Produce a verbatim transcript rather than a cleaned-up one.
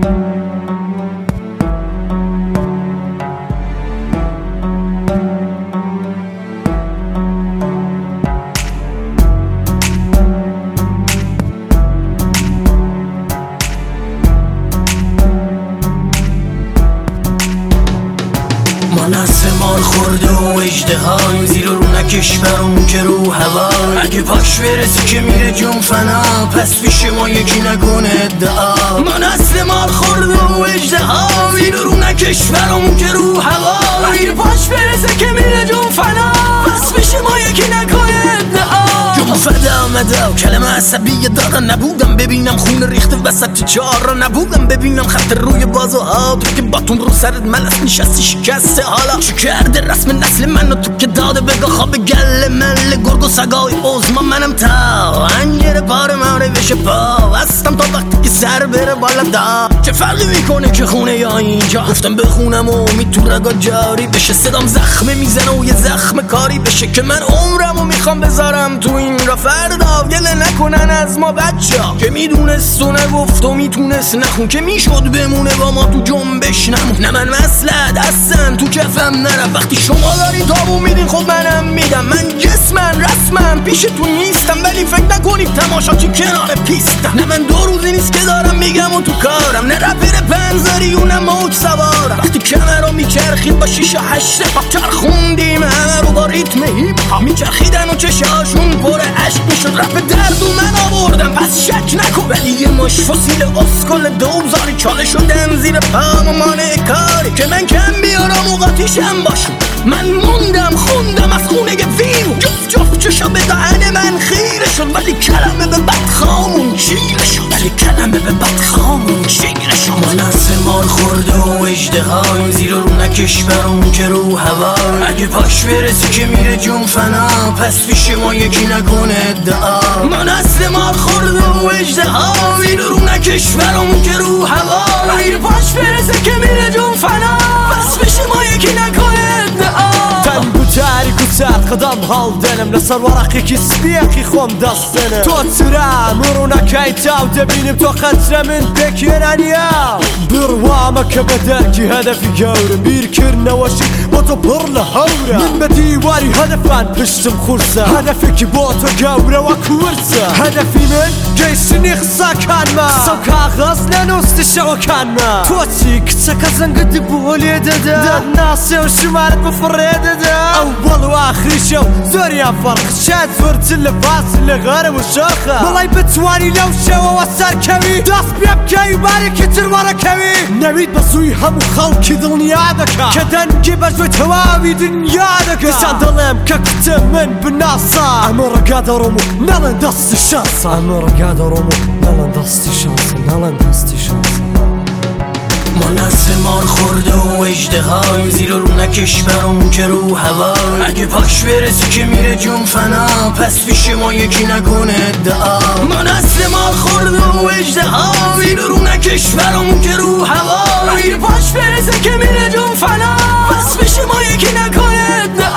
ما نسل مار خورده و اژدهایم زیر و رو نکشورمون که رو هوا. اگه پاش برسی که میره جون فنا، پس پیش ما یکی نکنه ادعا. ما نسل مار خورده و اژدهایم زیر و رو نکشورمون که رو هوا. اگه پاش برسه که میره جون فنا، پس پیش ما یکی نکنه ادعا. جون فدا آمده و کلمه عصبی دارن، نبودم ببینم خون ریخته وسط چهار را، نبودم ببینم خط روی بازو ها تو که باتون رو سرت ملس نشستی شکسته. حالا چی کرده رسم نسل منو تو که داده بگاه خواب گل مل گرگ و سگای عظما. منم تا انجره پاره ماره بشه پا هستم تا وقتی که سر بره بالا دا. چه فرقی میکنه که خونه یا اینجا، گفتم بخونم و امید تو رگا جاری بشه. صدام زخمه میزنه و یه زخم کاری بشه که من عمرمو میخوام بذارم تو این را. فردا گله نکنن از ما بچه ها که میدونست و نگفت و میتونست نخون، که میشد بمونه با ما تو جنبش نمون. نه من مسلط هستم تو کفم نرم، وقتی شما دارین تابو میدین خب منم میدم. من جسمم رسمم پیشتون نیستم، ولی فکر نکنید تماشا چی کنار پیستم. نه من دو روزی نیست که دارم میگم و تو کارم، نه رپر پنزاری و نه موج سوارم. وقتی کمر رو میچرخید با شیشه هشت پاک چرخوندیم همه رو با ریتم هیپ هاپ. میچرخیدن و چشاشون پر عشق میشد، رپ درد و من آوردم پس شک نکن. ولی یه مش فسیل اسکل دوزاری چاله شدم زیر پام و مانع کاری که من کم بیارم و قاطیشم باشم. من موندم خوندم از خونه ویم، جفت جفت چشم به دهن من خیره شد، ولی کلمه به بدخامون چیره شد، ولی کلمه به بدخامون چیره شد. ما نسل مار خورده و اژدهایم زیر و رو نکشورمون که رو هوا. اگه پاش برسی که میره جون فنا، پس پیش ما یکی نکنه ادعا. ما نسل مار خورده و اژدهایم زیر و رو نکشورمون که رو هوا. اگه پاش برسه که میره جون فنا، پس پیش ما یکی نکنه ادعا. تنگ و تاریک و سرد قدم هەڵدەنم لەسەر وەڕەقێکی سپیەکی خۆم دەستێنم. تۆ چرام ڕوونەکەی تاو دەبینم تۆ قەترە من پێکێنانیا. بڕوامە کە بە دەرکی هەدەفی گەورم، بیرکردنەوەشی بۆ تۆ پڕ لە هەورە. من بە دیواری هەدەفان پشتم قورسە، هەدەفێکی بۆ تۆ گەورەوە کوورسە. هەدەفی من گەیشتنی قسەکانمە، قسە و کاغەز نەنووستی شەوەکانمە. تۆ چی کچەکە زەنگت بۆ لێ دەدا، دەتناسێ و شمارت بفڕێ دەدا. ئەو بەڵ و ئاخری شەو زۆریان فەرق، شاید زۆرتر لە فاصل لە غەرە و شۆخە. بەڵای بتوانی لەو شەوەوە سەرکەوی، دەست پێ بکەی و بارێکی تر وەڕەکەوی. نەوید بەسووی هەموو خەڵکی دڵنیا دەکات کە دەنگی بەژوەی تەواوی دنیا دەکات. پێشان دەڵێم کە کچە من بناسا، ئەمە ڕەگا دەڕۆم و نەڵێن دەستی شانسە. ئەمە ڕەگا دەڕۆم و نەڵێن دەستی شانسە، نەڵێن دەستی شانسە. ما نسل مار خورده و اژدهایم زیر و رو نکشورمون که رو هوا. اگه پاش برسی که میره جون فنا، پس پیش ما یکی نکنه ادعا. ما نسل مار خورده و اژدهایم زیر و رو نکشورمون که رو هوا. اگه پاش برسه که میره جون فنا، پس پیش ما یکی نکنه ادعا.